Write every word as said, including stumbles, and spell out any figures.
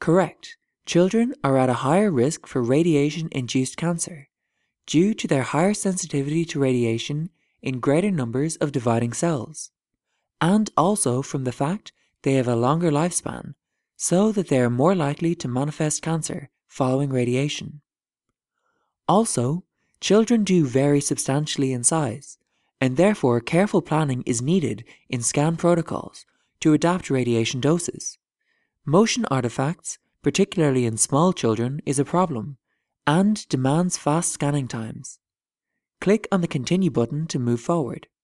Correct. Children are at a higher risk for radiation-induced cancer due to their higher sensitivity to radiation in greater numbers of dividing cells, and also from the fact they have a longer lifespan, so that they are more likely to manifest cancer following radiation. Also, children do vary substantially in size, and therefore careful planning is needed in scan protocols to adapt radiation doses. Motion artifacts, particularly in small children, is a problem and demands fast scanning times. Click on the Continue button to move forward.